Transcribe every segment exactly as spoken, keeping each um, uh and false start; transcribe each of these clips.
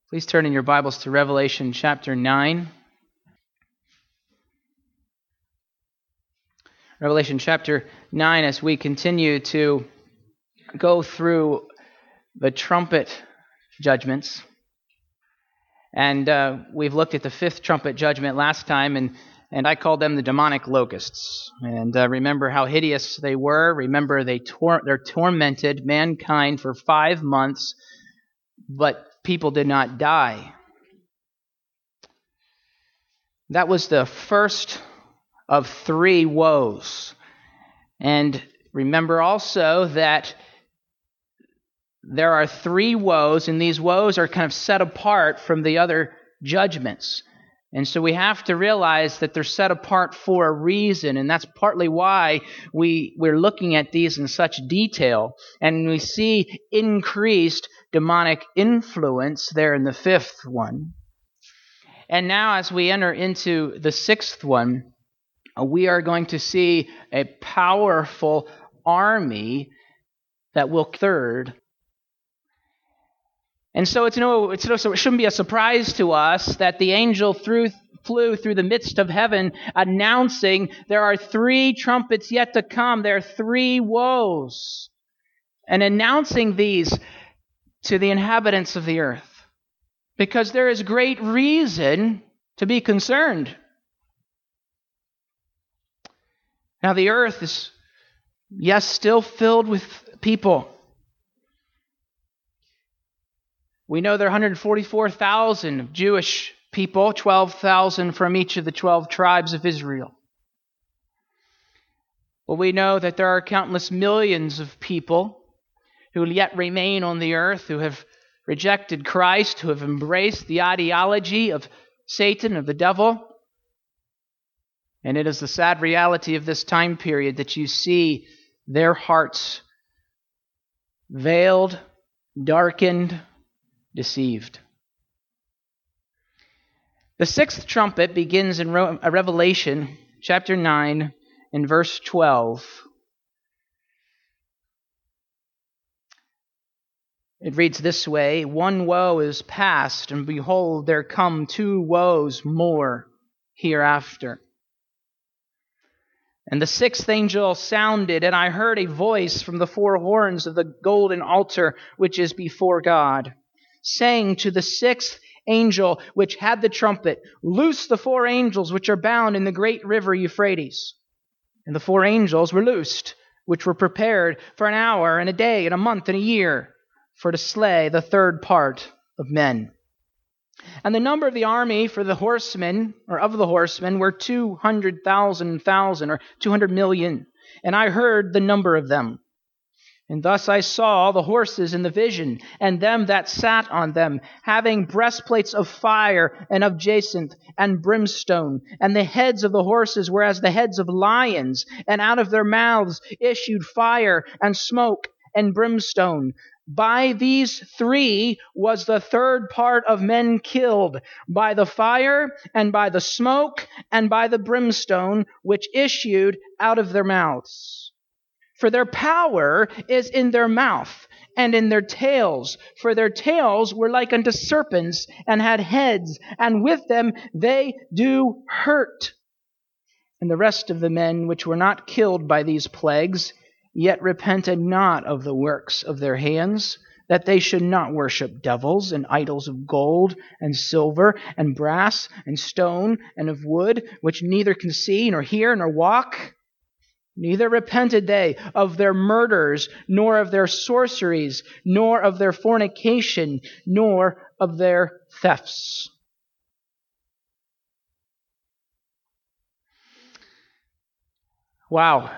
Please turn in your Bibles to Revelation chapter nine. Revelation chapter nine, as we continue to go through the trumpet judgments. And uh, we've looked at the fifth trumpet judgment last time, and, and I called them the demonic locusts. And uh, remember how hideous they were. Remember they tor- they're tormented mankind for five months, but people did not die. That was the first of three woes. And remember also that there are three woes, and these woes are kind of set apart from the other judgments. And so we have to realize that they're set apart for a reason, and that's partly why we, we're looking at these in such detail. And we see increased demonic influence there in the fifth one. And now as we enter into the sixth one, we are going to see a powerful army that will third. And so it's no, it's no, so it shouldn't be a surprise to us that the angel through, flew through the midst of heaven, announcing there are three trumpets yet to come. There are three woes, and announcing these to the inhabitants of the earth, because there is great reason to be concerned. Now the earth is, yes, still filled with people. We know there are one hundred forty-four thousand Jewish people, twelve thousand from each of the twelve tribes of Israel. Well, we know that there are countless millions of people who yet remain on the earth, who have rejected Christ, who have embraced the ideology of Satan, of the devil. And it is the sad reality of this time period that you see their hearts veiled, darkened, deceived. The sixth trumpet begins in Revelation chapter nine and verse twelve. It reads this way: "One woe is past, and behold, there come two woes more hereafter. And the sixth angel sounded, and I heard a voice from the four horns of the golden altar which is before God, saying to the sixth angel which had the trumpet, Loose the four angels which are bound in the great river Euphrates. And the four angels were loosed, which were prepared for an hour and a day and a month and a year, for to slay the third part of men. And the number of the army for the horsemen, or of the horsemen, were two hundred thousand thousand, or two hundred million. And I heard the number of them. And thus I saw the horses in the vision, and them that sat on them, having breastplates of fire, and of jacinth, and brimstone. And the heads of the horses were as the heads of lions, and out of their mouths issued fire, and smoke, and brimstone. By these three was the third part of men killed, by the fire, and by the smoke, and by the brimstone, which issued out of their mouths. For their power is in their mouth, and in their tails. For their tails were like unto serpents, and had heads, and with them they do hurt. And the rest of the men which were not killed by these plagues, yet repented not of the works of their hands, that they should not worship devils and idols of gold and silver and brass and stone and of wood, which neither can see nor hear nor walk. Neither repented they of their murders, nor of their sorceries, nor of their fornication, nor of their thefts." Wow.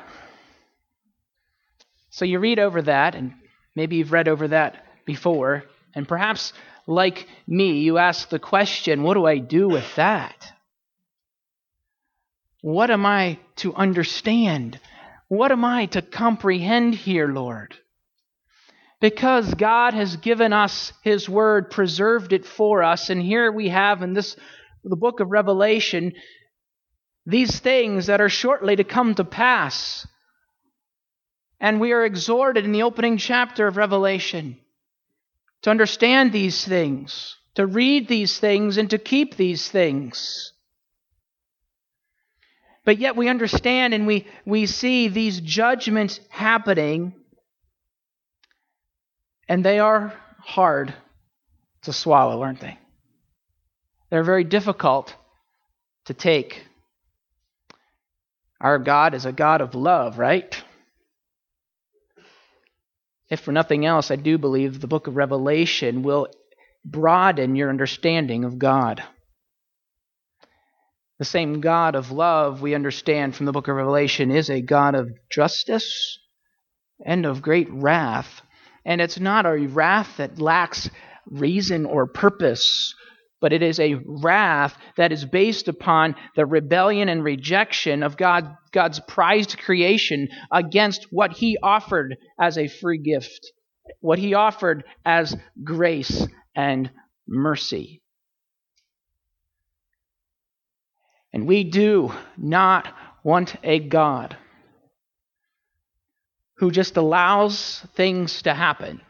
So you read over that, and maybe you've read over that before, and perhaps, like me, you ask the question, what do I do with that? What am I to understand? What am I to comprehend here, Lord? Because God has given us His Word, preserved it for us, and here we have in this, the book of Revelation, these things that are shortly to come to pass. And we are exhorted in the opening chapter of Revelation to understand these things. to read these things and to keep these things. But yet we understand and we, we see these judgments happening, and they are hard to swallow, aren't they? They're very difficult to take. Our God is a God of love, right? If for nothing else, I do believe the book of Revelation will broaden your understanding of God. The same God of love we understand from the book of Revelation is a God of justice and of great wrath. And it's not a wrath that lacks reason or purpose, but it is a wrath that is based upon the rebellion and rejection of God, God's prized creation against what He offered as a free gift, what He offered as grace and mercy. And we do not want a God who just allows things to happen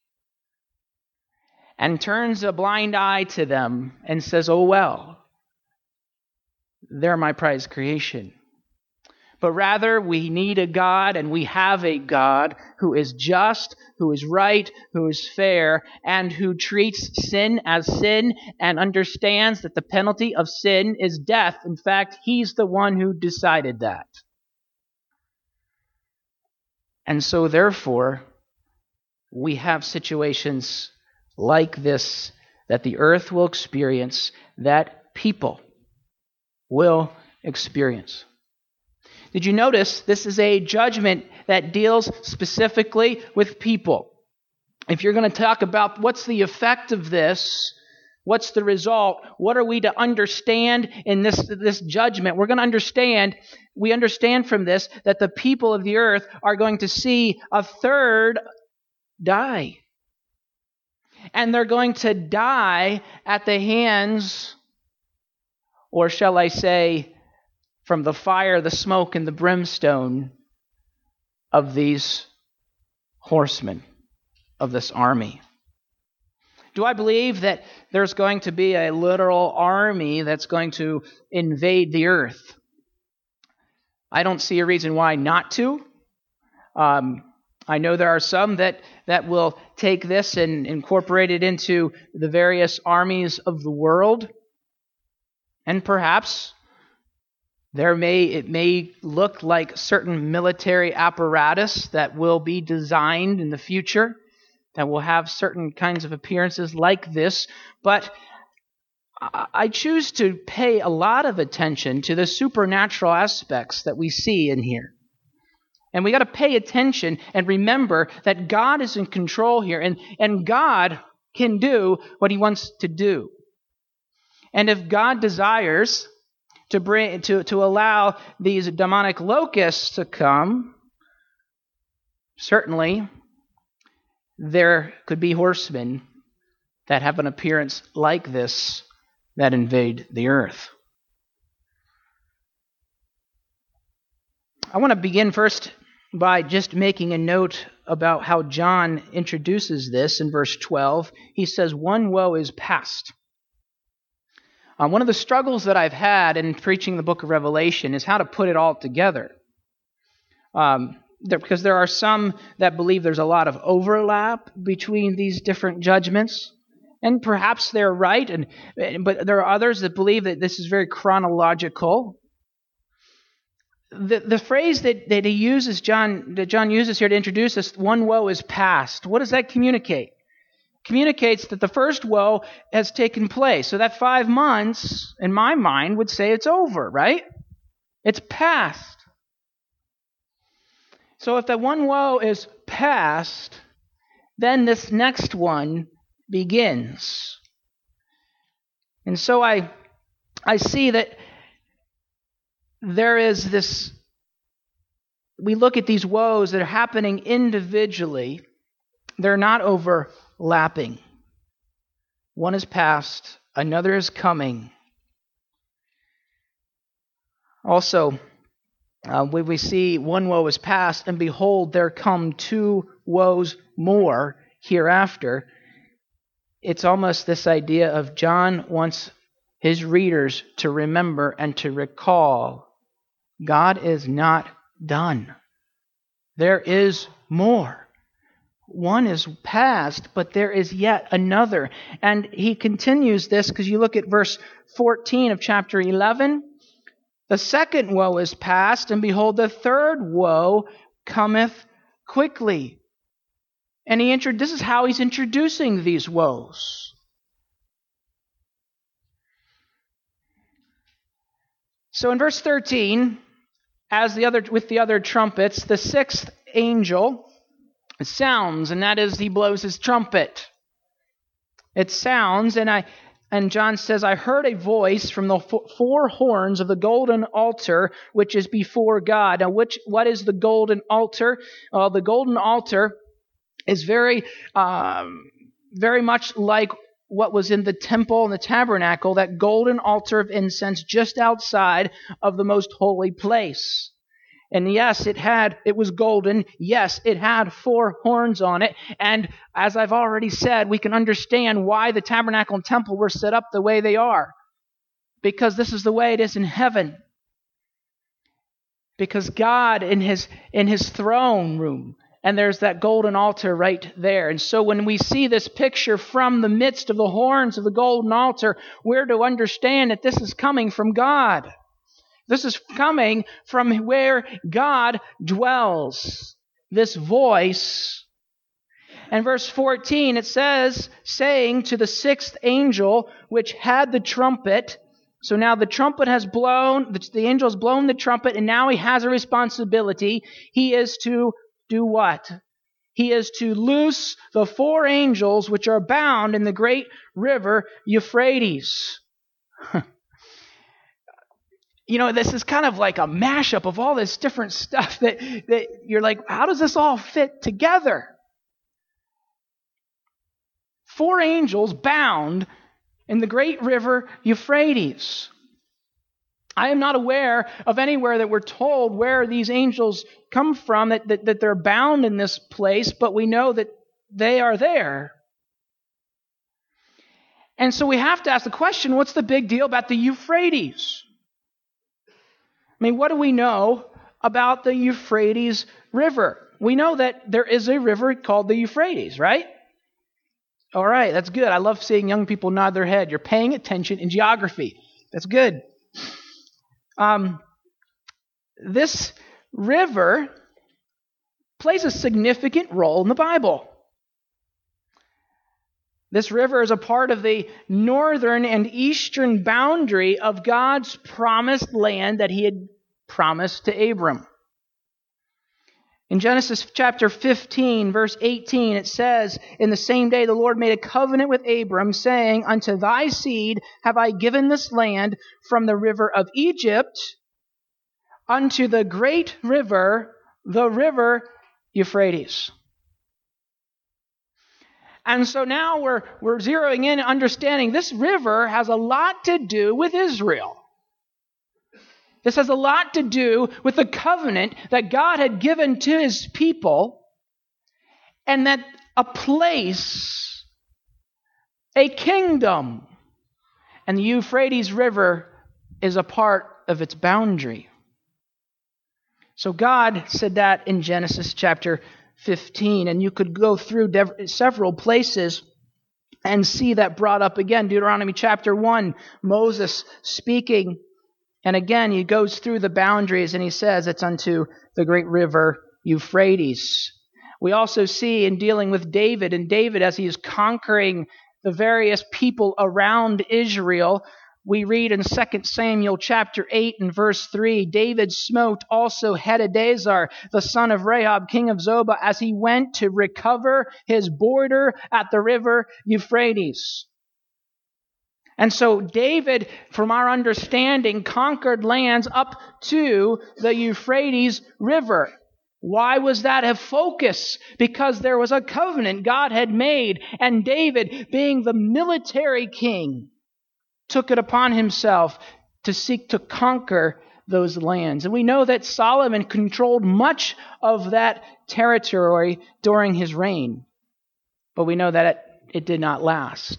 and turns a blind eye to them and says, oh well, they're my prized creation. But rather, we need a God, and we have a God who is just, who is right, who is fair, and who treats sin as sin and understands that the penalty of sin is death. In fact, He's the one who decided that. And so, therefore, we have situations like this that the earth will experience, that people will experience. Did you notice this is a judgment that deals specifically with people? If you're going to talk about what's the effect of this, what's the result, what are we to understand in this, this judgment? We're going to understand, we understand from this that the people of the earth are going to see a third die. And they're going to die at the hands, or shall I say, from the fire, the smoke, and the brimstone of these horsemen, of this army. Do I believe that there's going to be a literal army that's going to invade the earth? I don't see a reason why not to. Um, I know there are some that, that will take this and incorporate it into the various armies of the world. And perhaps there may it may look like certain military apparatus that will be designed in the future that will have certain kinds of appearances like this. But I choose to pay a lot of attention to the supernatural aspects that we see in here. And we got to pay attention and remember that God is in control here, and, and God can do what He wants to do. And if God desires to bring to, to allow these demonic locusts to come, certainly there could be horsemen that have an appearance like this that invade the earth. I want to begin first by just making a note about how John introduces this in verse twelve. He says, one woe is past. Uh, one of the struggles that I've had in preaching the book of Revelation is how to put it all together. Um, there, because there are some that believe there's a lot of overlap between these different judgments. And perhaps they're right, and but there are others that believe that this is very chronological. The the phrase that, that he uses, John that John uses here to introduce us, one woe is past. What does that communicate? Communicates that the first woe has taken place. So that five months, in my mind, would say it's over, right? It's past. So if that one woe is past, then this next one begins. And so I I see that there is this, we look at these woes that are happening individually. They're not overlapping. One is past, another is coming. Also, uh, when we see one woe is past, and behold, there come two woes more hereafter. it's almost this idea of John wants his readers to remember and to recall God is not done. There is more. One is past, but there is yet another. And he continues this because you look at verse fourteen of chapter eleven. The second woe is past, and behold, the third woe cometh quickly. And he intro- this is how he's introducing these woes. So in verse thirteen, as the other with the other trumpets, the sixth angel sounds, and that is he blows his trumpet. It sounds, and I and John says, I heard a voice from the four horns of the golden altar, which is before God. Now, which what is the golden altar? Well, the golden altar is very, um, very much like what was in the temple and the tabernacle, that golden altar of incense just outside of the most holy place. And yes, it had, it was golden. Yes, it had four horns on it. And as I've already said, we can understand why the tabernacle and temple were set up the way they are. Because this is the way it is in heaven. Because God in his, in his throne room, and there's that golden altar right there. And so when we see this picture from the midst of the horns of the golden altar, we're to understand that this is coming from God. This is coming from where God dwells. This voice. And verse fourteen, it says, saying to the sixth angel, which had the trumpet. So now the trumpet has blown, the angel has blown the trumpet, and now he has a responsibility. He is to do what? He is to loose the four angels which are bound in the great river Euphrates. You know, this is kind of like a mashup of all this different stuff that, that you're like, how does this all fit together? Four angels bound in the great river Euphrates. I am not aware of anywhere that we're told where these angels come from, that, that, that they're bound in this place, but we know that they are there. And so we have to ask the question, what's the big deal about the Euphrates? I mean, what do we know about the Euphrates River? We know that there is a river called the Euphrates, right? All right, that's good. I love seeing young people nod their head. You're paying attention in geography. That's good. Um, this river plays a significant role in the Bible. This river is a part of the northern and eastern boundary of God's promised land that he had promised to Abram. In Genesis chapter fifteen, verse eighteen, it says, in the same day the Lord made a covenant with Abram, saying, unto thy seed have I given this land from the river of Egypt unto the great river, the river Euphrates. And so now we're, we're zeroing in and understanding this river has a lot to do with Israel. This has a lot to do with the covenant that God had given to his people, and that a place, a kingdom, and the Euphrates River is a part of its boundary. So God said that in Genesis chapter fifteen, and you could go through dev- several places and see that brought up again. Deuteronomy chapter one, Moses speaking, and again he goes through the boundaries and he says it's unto the great river Euphrates. We also see in dealing with David, and David as he is conquering the various people around Israel, we read in Second Samuel chapter eight and verse three, David smote also Hadadezer, the son of Rehob, king of Zobah, as he went to recover his border at the river Euphrates. And so David, from our understanding, conquered lands up to the Euphrates River. Why was that a focus? Because there was a covenant God had made, and David, being the military king, took it upon himself to seek to conquer those lands. And we know that Solomon controlled much of that territory during his reign. But we know that it did not last.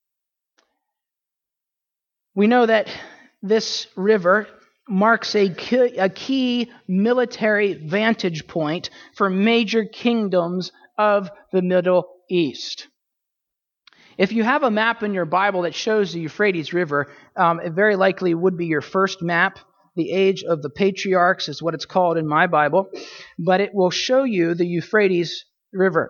We know that this river marks a key, a key military vantage point for major kingdoms of the Middle East. If you have a map in your Bible that shows the Euphrates River, um, it very likely would be your first map. The Age of the Patriarchs is what it's called in my Bible, but it will show you the Euphrates River.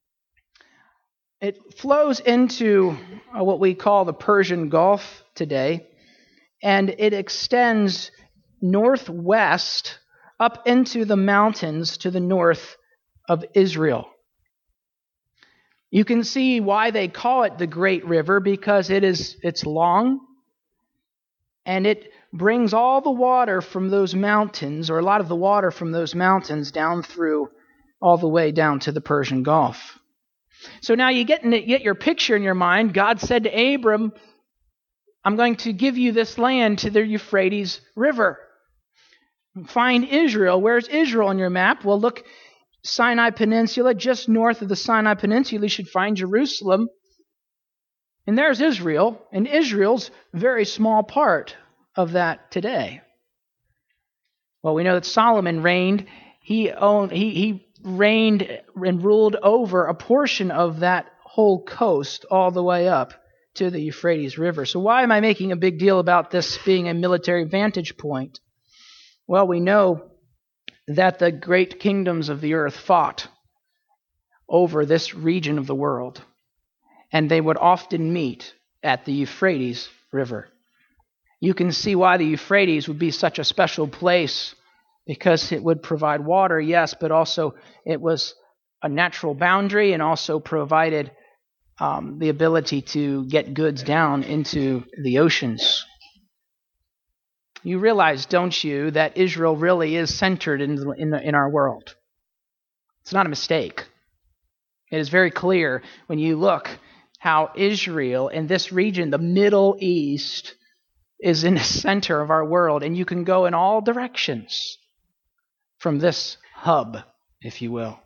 It flows into uh, what we call the Persian Gulf today, and it extends northwest up into the mountains to the north of Israel. You can see why they call it the Great River, because it is it's long, and it brings all the water from those mountains, or a lot of the water from those mountains, down through all the way down to the Persian Gulf. So now you get, you get your picture in your mind. God said to Abram, I'm going to give you this land to the Euphrates River. Find Israel. Where's Israel on your map? Well, look, Sinai Peninsula, just north of the Sinai Peninsula, you should find Jerusalem. And there's Israel, and Israel's a very small part of that today. Well, we know that Solomon reigned. He owned. He, he reigned and ruled over a portion of that whole coast all the way up to the Euphrates River. So why am I making a big deal about this being a military vantage point? Well, we know that the great kingdoms of the earth fought over this region of the world, and they would often meet at the Euphrates River. You can see why the Euphrates would be such a special place, because it would provide water, yes, but also it was a natural boundary and also provided um, the ability to get goods down into the oceans. You realize, don't you, that Israel really is centered in, the, in, the, in our world. It's not a mistake. It is very clear when you look how Israel and this region, the Middle East, is in the center of our world, and you can go in all directions from this hub, if you will.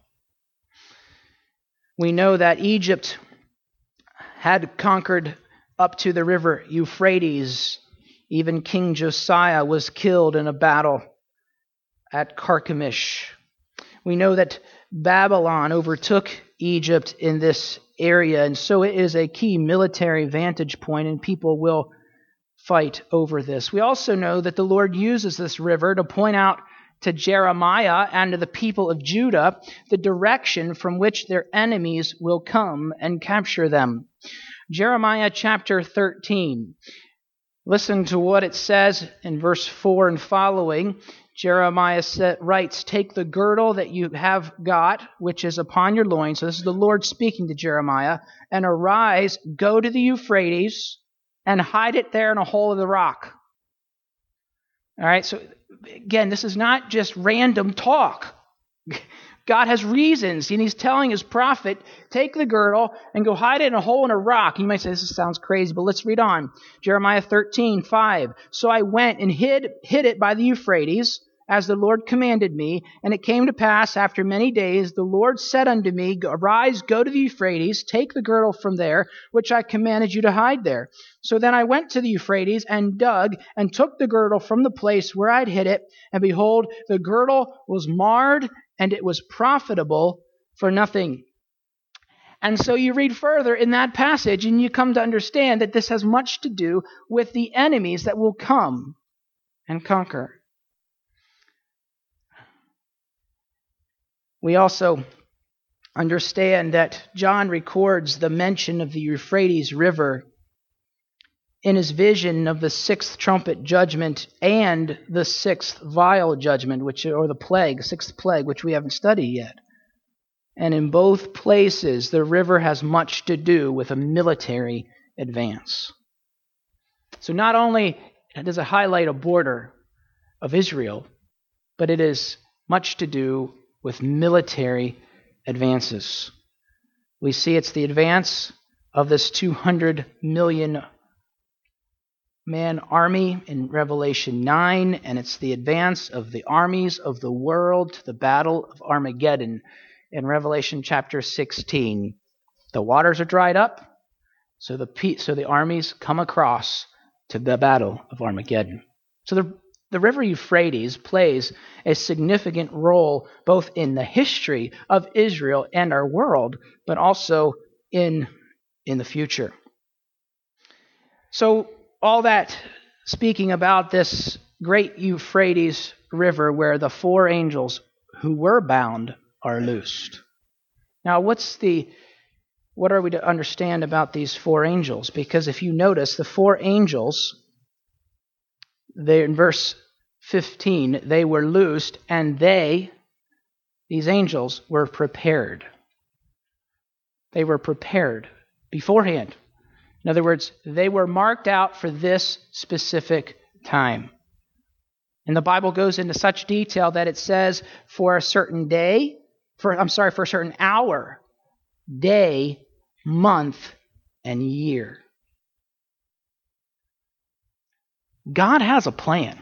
We know that Egypt had conquered up to the river Euphrates. Even King Josiah was killed in a battle at Carchemish. We know that Babylon overtook Egypt in this area, and so it is a key military vantage point, and people will fight over this. We also know that the Lord uses this river to point out to Jeremiah and to the people of Judah the direction from which their enemies will come and capture them. Jeremiah chapter thirteen. Listen to what it says in verse four and following. Jeremiah writes, "Take the girdle that you have got, which is upon your loins." So this is the Lord speaking to Jeremiah. "And arise, go to the Euphrates, and hide it there in a hole of the rock." All right, so again, this is not just random talk. God has reasons, and he's telling his prophet, take the girdle and go hide it in a hole in a rock. You might say, this sounds crazy, but let's read on. Jeremiah thirteen, five. "So I went and hid, hid it by the Euphrates, as the Lord commanded me. And it came to pass after many days, the Lord said unto me, Arise, go to the Euphrates, take the girdle from there, which I commanded you to hide there. So then I went to the Euphrates and dug and took the girdle from the place where I'd hid it. And behold, the girdle was marred, and it was profitable for nothing." And so you read further in that passage, and you come to understand that this has much to do with the enemies that will come and conquer. We also understand that John records the mention of the Euphrates River in his vision of the sixth trumpet judgment and the sixth vial judgment, which or the plague, sixth plague, which we haven't studied yet. And in both places, the river has much to do with a military advance. So not only does it highlight a border of Israel, but it is much to do with military advances. We see it's the advance of this two hundred million man army in Revelation nine, and it's the advance of the armies of the world to the battle of Armageddon in Revelation chapter sixteen. The waters are dried up, so the so the armies come across to the battle of Armageddon. So the the river Euphrates plays a significant role both in the history of Israel and our world, but also in in the future. So all that speaking about this great Euphrates river where the four angels who were bound are loosed. Now, what's the what are we to understand about these four angels? Because if you notice, the four angels, they in verse fifteen, they were loosed, and they, these angels, were prepared. They were prepared beforehand. In other words, they were marked out for this specific time. And the Bible goes into such detail that it says for a certain day, for I'm sorry, for a certain hour, day, month, and year. God has a plan.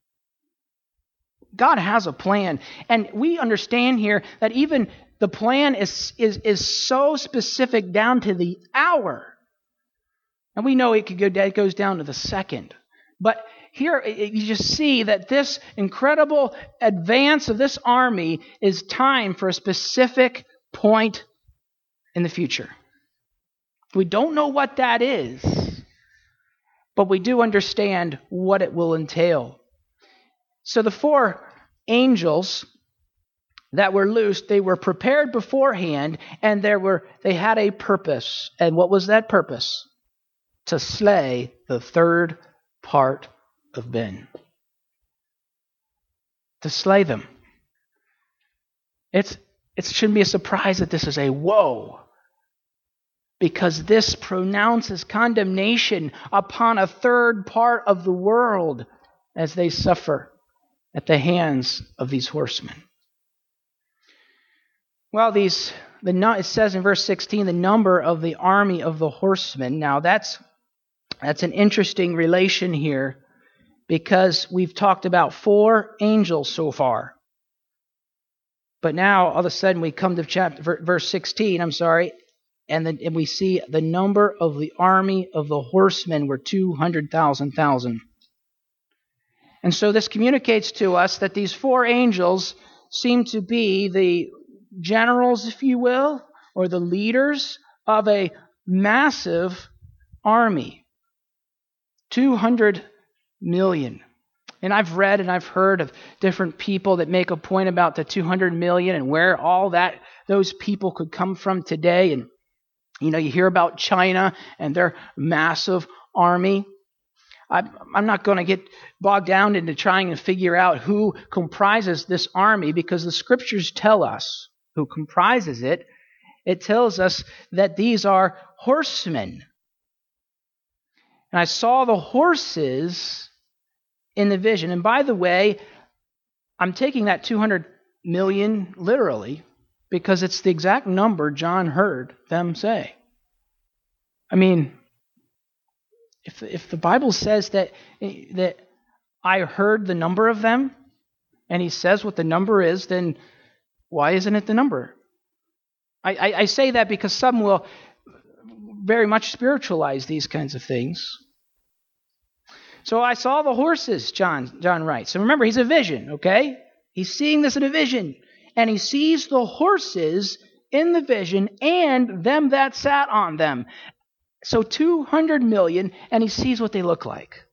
God has a plan. And we understand here that even the plan is, is, is so specific down to the hour. And we know it could go, it goes down to the second. But here you just see that this incredible advance of this army is timed for a specific point in the future. We don't know what that is, but we do understand what it will entail. So the four angels that were loosed, they were prepared beforehand, and there were they had a purpose. And what was that purpose? To slay the third part of Ben. To slay them. It's it shouldn't be a surprise that this is a woe, because this pronounces condemnation upon a third part of the world as they suffer at the hands of these horsemen. Well, these the it says in verse sixteen, the number of the army of the horsemen. Now that's that's an interesting relation here, because we've talked about four angels so far. But now all of a sudden we come to chapter verse sixteen, I'm sorry, and then and we see the number of the army of the horsemen were two hundred thousand thousand. And so this communicates to us that these four angels seem to be the generals, if you will, or the leaders of a massive army. two hundred million. And I've read and I've heard of different people that make a point about the two hundred million and where all that those people could come from today. And, you know, you hear about China and their massive army. I'm not going to get bogged down into trying to figure out who comprises this army, because the scriptures tell us who comprises it. It tells us that these are horsemen. And I saw the horses in the vision. And by the way, I'm taking that two hundred million literally, because it's the exact number John heard them say. I mean, if if the Bible says that that I heard the number of them, and he says what the number is, then why isn't it the number? I, I, I say that because some will very much spiritualize these kinds of things. So I saw the horses, John John writes. So remember, he's a vision, okay? He's seeing this in a vision. And he sees the horses in the vision and them that sat on them. So two hundred million, and he sees what they look like.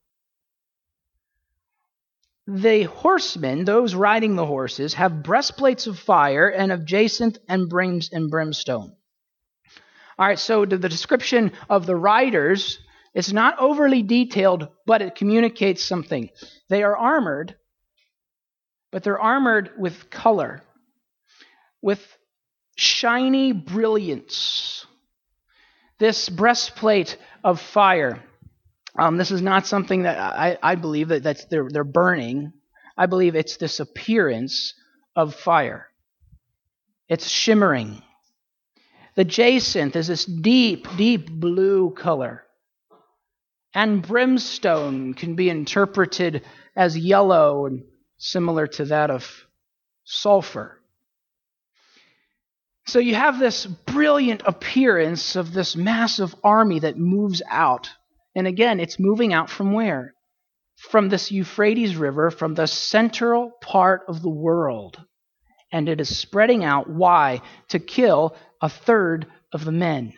The horsemen, those riding the horses, have breastplates of fire and of jacinth and brims and brimstone. All right, so the description of the riders, it's not overly detailed, but it communicates something. They are armored, but they're armored with color, with shiny brilliance. This breastplate of fire, um, this is not something that I, I believe that that's they're, they're burning. I believe it's this appearance of fire. It's shimmering. The jacinth is this deep, deep blue color. And brimstone can be interpreted as yellow and similar to that of sulfur. So you have this brilliant appearance of this massive army that moves out. And again, it's moving out from where? From this Euphrates River, from the central part of the world. And it is spreading out. Why? To kill a third of the men.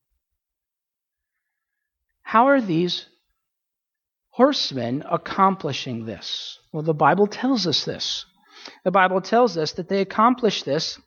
How are these horsemen accomplishing this? Well, the Bible tells us this. The Bible tells us that they accomplish this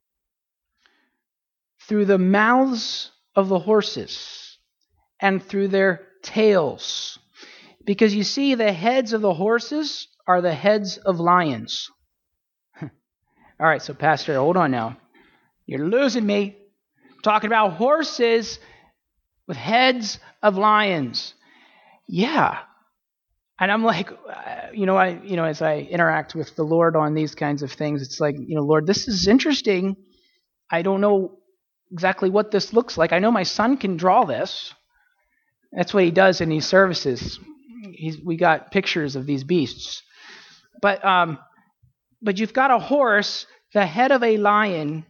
through the mouths of the horses and through their tails. Because you see, the heads of the horses are the heads of lions. All right, so Pastor, hold on now. You're losing me. I'm talking about horses with heads of lions. Yeah. And I'm like, uh, you know, I, you know, as I interact with the Lord on these kinds of things, it's like, you know, Lord, this is interesting. I don't know exactly what this looks like. I know my son can draw this. That's what he does in these services. He's, we got pictures of these beasts. But um, but you've got a horse, the head of a lion,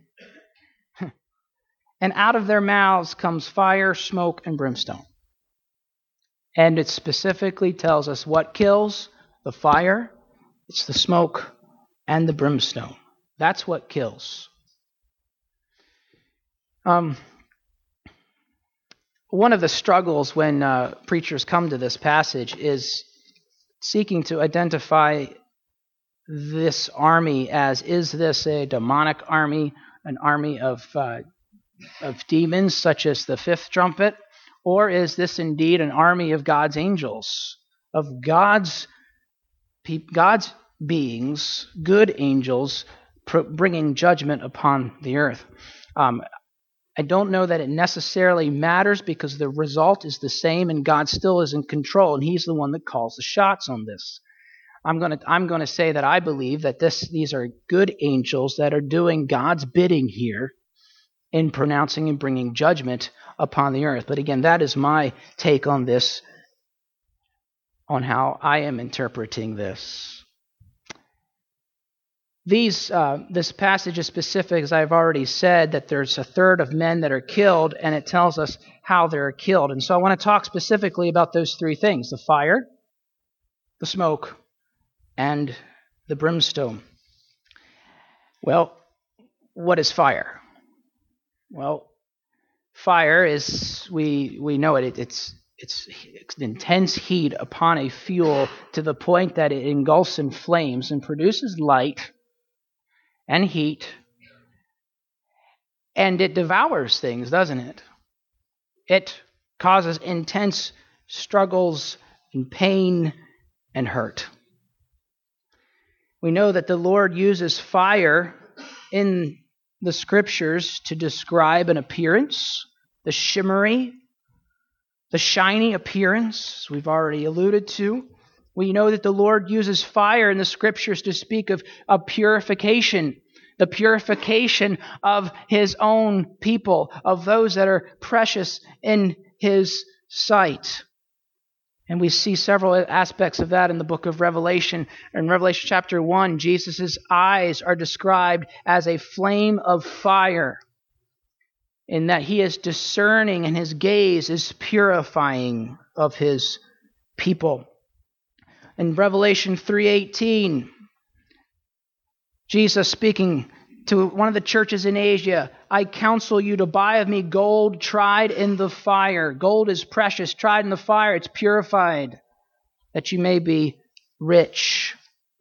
and out of their mouths comes fire, smoke, and brimstone. And it specifically tells us what kills: the fire, it's the smoke, and the brimstone. That's what kills. Um, one of the struggles when uh, preachers come to this passage is seeking to identify this army as, is this a demonic army, an army of uh, of demons such as the fifth trumpet, or is this indeed an army of God's angels, of God's God's beings, good angels, bringing judgment upon the earth? Um, I don't know that it necessarily matters, because the result is the same and God still is in control, and He's the one that calls the shots on this. I'm going to I'm going to say that I believe that this these are good angels that are doing God's bidding here in pronouncing and bringing judgment upon the earth. But again, that is my take on this, on how I am interpreting this. These, uh, this passage is specific, as I've already said, that there's a third of men that are killed, and it tells us how they're killed. And so I want to talk specifically about those three things: the fire, the smoke, and the brimstone. Well, what is fire? Well, fire is, we we know it, it it's, it's it's intense heat upon a fuel to the point that it engulfs in flames and produces light and heat, and it devours things, doesn't it? It causes intense struggles and pain and hurt. We know that the Lord uses fire in the Scriptures to describe an appearance, the shimmery, the shiny appearance, as we've already alluded to. We know that the Lord uses fire in the Scriptures to speak of, of purification, the purification of His own people, of those that are precious in His sight. And we see several aspects of that in the book of Revelation. In Revelation chapter one, Jesus' eyes are described as a flame of fire, in that He is discerning and His gaze is purifying of His people. In Revelation three eighteen, Jesus speaking to one of the churches in Asia, I counsel you to buy of me gold tried in the fire. Gold is precious, tried in the fire, it's purified, that you may be rich.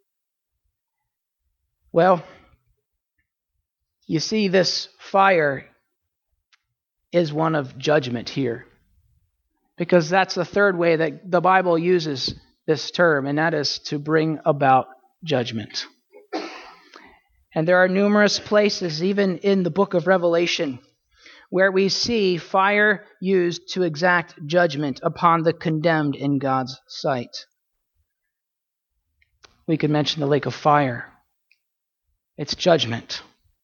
Well, you see, this fire is one of judgment here, because that's the third way that the Bible uses this term, and that is to bring about judgment. And there are numerous places, even in the book of Revelation, where we see fire used to exact judgment upon the condemned in God's sight. We could mention the lake of fire. It's judgment.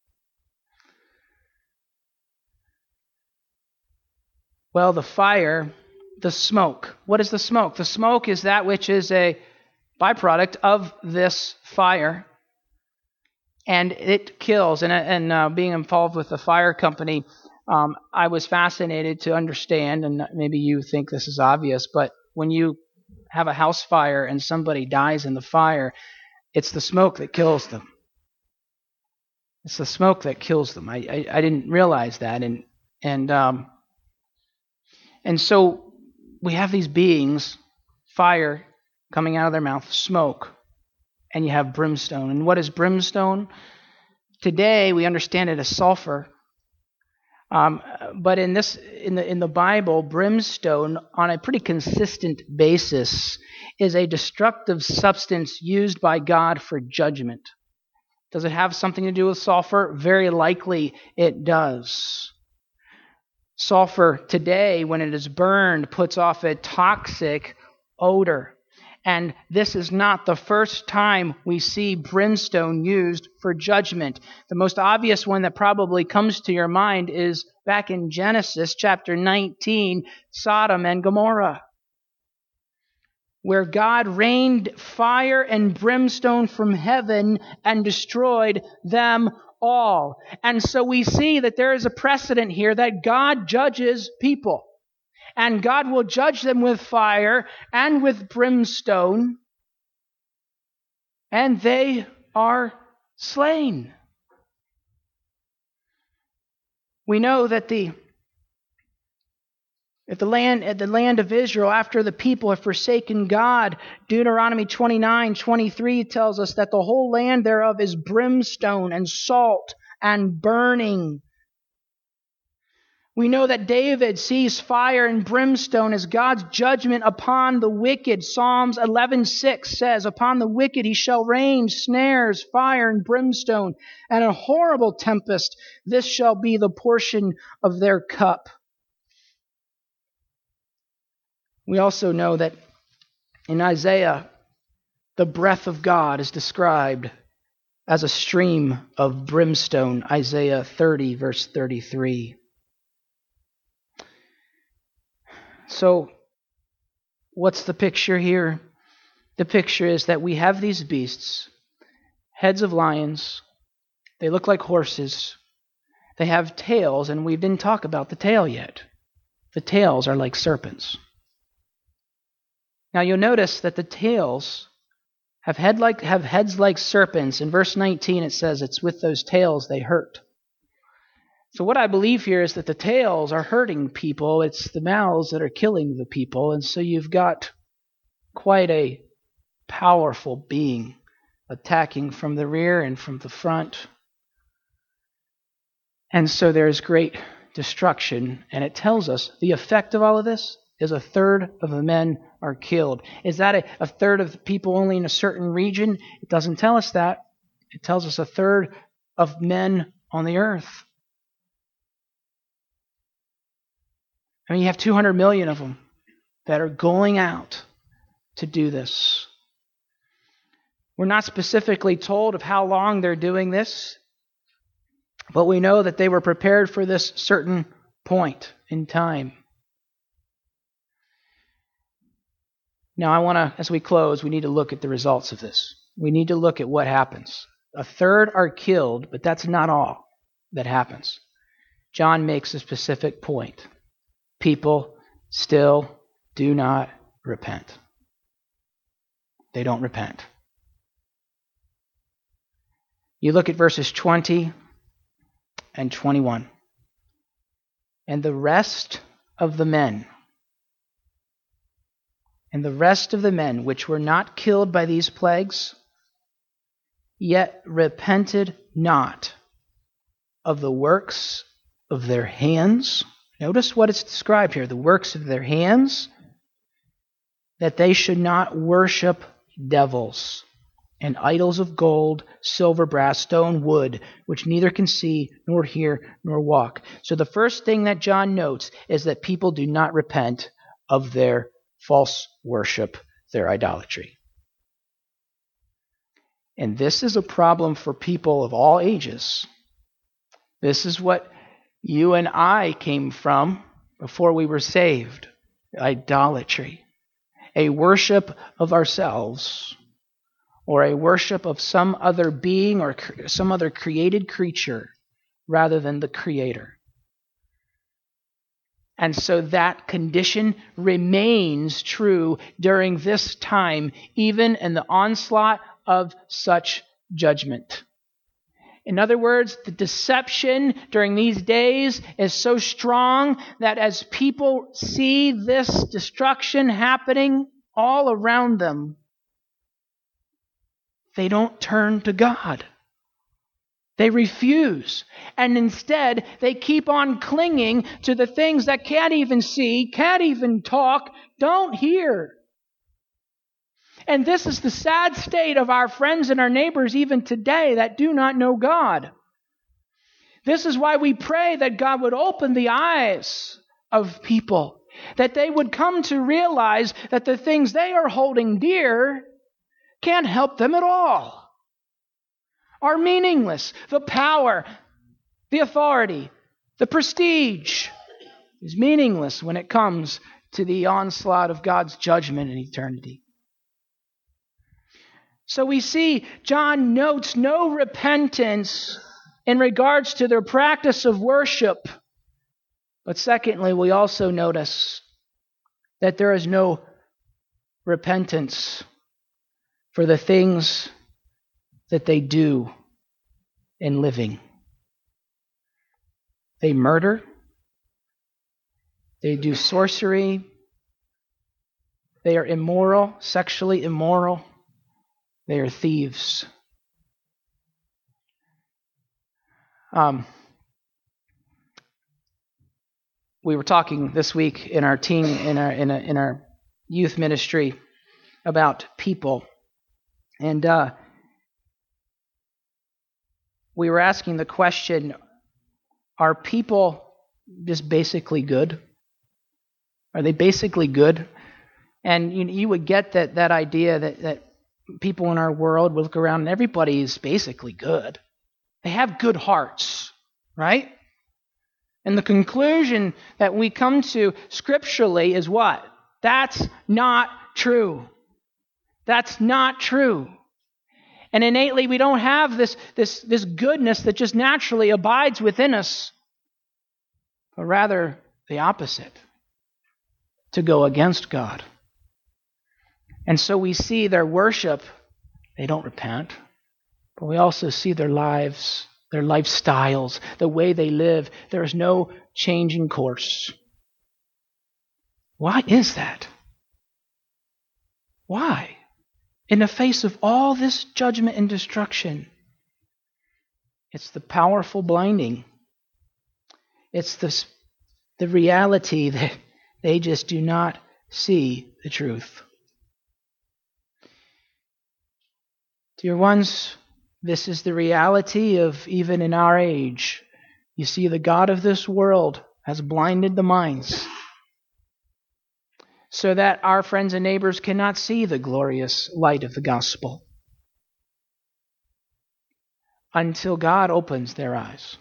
Well, the fire, the smoke. What is the smoke? The smoke is that which is a byproduct of this fire. and it kills. And, and uh, being involved with the fire company, um, I was fascinated to understand, and maybe you think this is obvious, but when you have a house fire and somebody dies in the fire, it's the smoke that kills them. It's the smoke that kills them. I, I, I didn't realize that. And and um, and so we have these beings, fire coming out of their mouth, smoke, and you have brimstone. And what is brimstone? Today we understand it as sulfur. Um, but in this, in the in the Bible, brimstone, on a pretty consistent basis, is a destructive substance used by God for judgment. Does it have something to do with sulfur? Very likely it does. Sulfur today, when it is burned, puts off a toxic odor. And this is not the first time we see brimstone used for judgment. The most obvious one that probably comes to your mind is back in Genesis chapter nineteen, Sodom and Gomorrah, where God rained fire and brimstone from heaven and destroyed them all. And so we see that there is a precedent here that God judges people. And God will judge them with fire and with brimstone. And they are slain. We know that the If the land, at the land of Israel, after the people have forsaken God, Deuteronomy twenty-nine twenty-three tells us that the whole land thereof is brimstone and salt and burning. We know that David sees fire and brimstone as God's judgment upon the wicked. Psalms eleven six says, "Upon the wicked he shall rain snares, fire, and brimstone, and a horrible tempest. This shall be the portion of their cup." We also know that in Isaiah, the breath of God is described as a stream of brimstone. Isaiah thirty, verse thirty-three. So, what's the picture here? The picture is that we have these beasts, heads of lions. They look like horses. They have tails, and we didn't talk about the tail yet. The tails are like serpents. Now you'll notice that the tails have head like have heads like serpents. In verse nineteen it says it's with those tails they hurt. So what I believe here is that the tails are hurting people. It's the mouths that are killing the people. And so you've got quite a powerful being attacking from the rear and from the front. And so there's great destruction. And it tells us the effect of all of this is a third of the men are killed. Is that a, a third of the people only in a certain region? It doesn't tell us that. It tells us a third of men on the earth. I mean, you have two hundred million of them that are going out to do this. We're not specifically told of how long they're doing this, but we know that they were prepared for this certain point in time. Now, I want to, as we close, we need to look at the results of this. We need to look at what happens. A third are killed, but that's not all that happens. John makes a specific point. People still do not repent. They don't repent. You look at verses twenty and twenty-one. And the rest of the men, and the rest of the men which were not killed by these plagues, yet repented not of the works of their hands. Notice what it's described here, the works of their hands, that they should not worship devils and idols of gold, silver, brass, stone, wood, which neither can see, nor hear, nor walk. So the first thing that John notes is that people do not repent of their false worship, their idolatry. And this is a problem for people of all ages. This is what you and I came from before we were saved. Idolatry. A worship of ourselves or a worship of some other being or some other created creature rather than the Creator. And so that condition remains true during this time, even in the onslaught of such judgment. In other words, the deception during these days is so strong that as people see this destruction happening all around them, they don't turn to God. They refuse. And instead, they keep on clinging to the things that can't even see, can't even talk, don't hear. And this is the sad state of our friends and our neighbors even today that do not know God. This is why we pray that God would open the eyes of people, that they would come to realize that the things they are holding dear can't help them at all, are meaningless. The power, the authority, the prestige is meaningless when it comes to the onslaught of God's judgment in eternity. So we see John notes no repentance in regards to their practice of worship. But secondly, we also notice that there is no repentance for the things that they do in living. They murder. They do sorcery. They are immoral, sexually immoral. They are thieves. Um, we were talking this week in our teen, in our in, a, in our youth ministry about people, and uh, we were asking the question: are people just basically good? Are they basically good? And you, you would get that that idea that that. People in our world would look around and everybody is basically good. They have good hearts, right? And the conclusion that we come to scripturally is what? That's not true. That's not true. And innately we don't have this, this, this goodness that just naturally abides within us, but rather the opposite, to go against God. And so we see their worship, they don't repent, but we also see their lives, their lifestyles, the way they live. There is no changing course. Why is that? Why? In the face of all this judgment and destruction, it's the powerful blinding. It's the, the reality that they just do not see the truth. Dear ones, this is the reality of even in our age. You see, the God of this world has blinded the minds so that our friends and neighbors cannot see the glorious light of the gospel until God opens their eyes.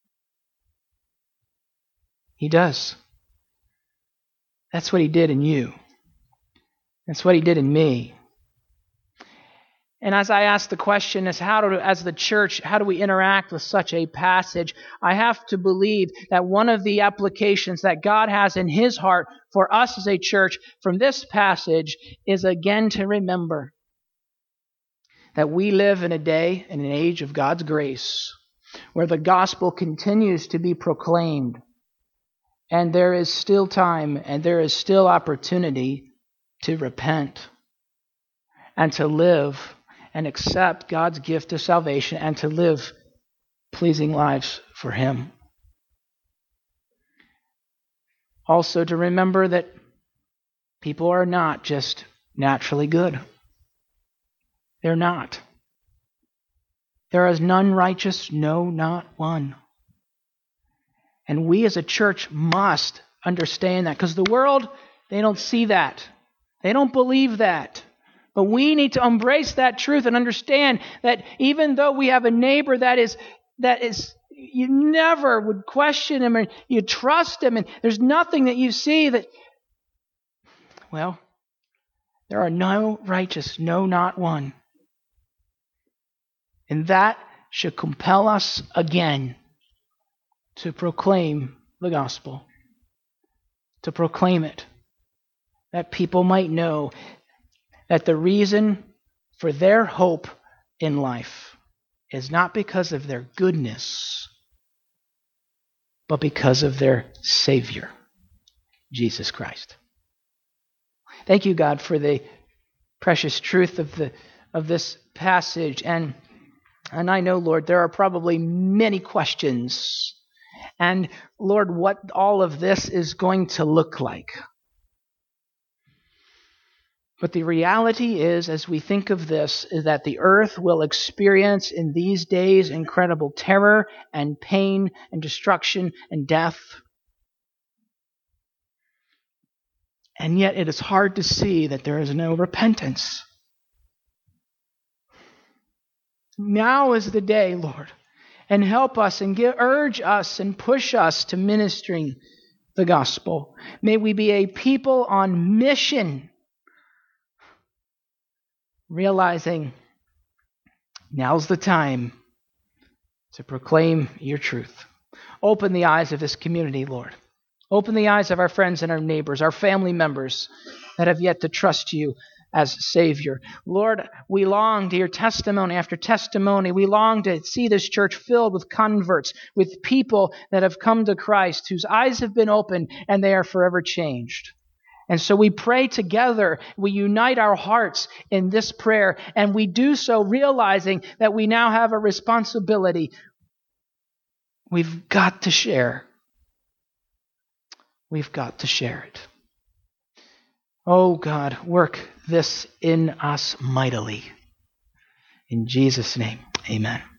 He does. That's what He did in you. That's what He did in me. And as I ask the question as how do, as the church, how do we interact with such a passage? I have to believe that one of the applications that God has in His heart for us as a church from this passage is again to remember that we live in a day and an age of God's grace where the gospel continues to be proclaimed. And there is still time and there is still opportunity to repent and to live and accept God's gift of salvation and to live pleasing lives for Him. Also to remember that people are not just naturally good. They're not. There is none righteous, no, not one. And we as a church must understand that because the world, they don't see that. They don't believe that. But we need to embrace that truth and understand that even though we have a neighbor that is, that is, you never would question him and you trust him and there's nothing that you see that, well, there are no righteous, no, not one. And that should compel us again to proclaim the gospel, to proclaim it, that people might know that the reason for their hope in life is not because of their goodness, but because of their Savior, Jesus Christ. Thank you, God, for the precious truth of the of this passage. And, and I know, Lord, there are probably many questions. And, Lord, what all of this is going to look like. But the reality is, as we think of this, is that the earth will experience in these days incredible terror and pain and destruction and death. And yet it is hard to see that there is no repentance. Now is the day, Lord, and help us and give, urge us and push us to ministering the gospel. May we be a people on mission, realizing now's the time to proclaim your truth. Open the eyes of this community, Lord. Open the eyes of our friends and our neighbors, our family members that have yet to trust you as Savior. Lord, we long to hear testimony after testimony. We long to see this church filled with converts, with people that have come to Christ, whose eyes have been opened and they are forever changed. And so we pray together, we unite our hearts in this prayer, and we do so realizing that we now have a responsibility. We've got to share. We've got to share it. Oh God, work this in us mightily. In Jesus' name, amen.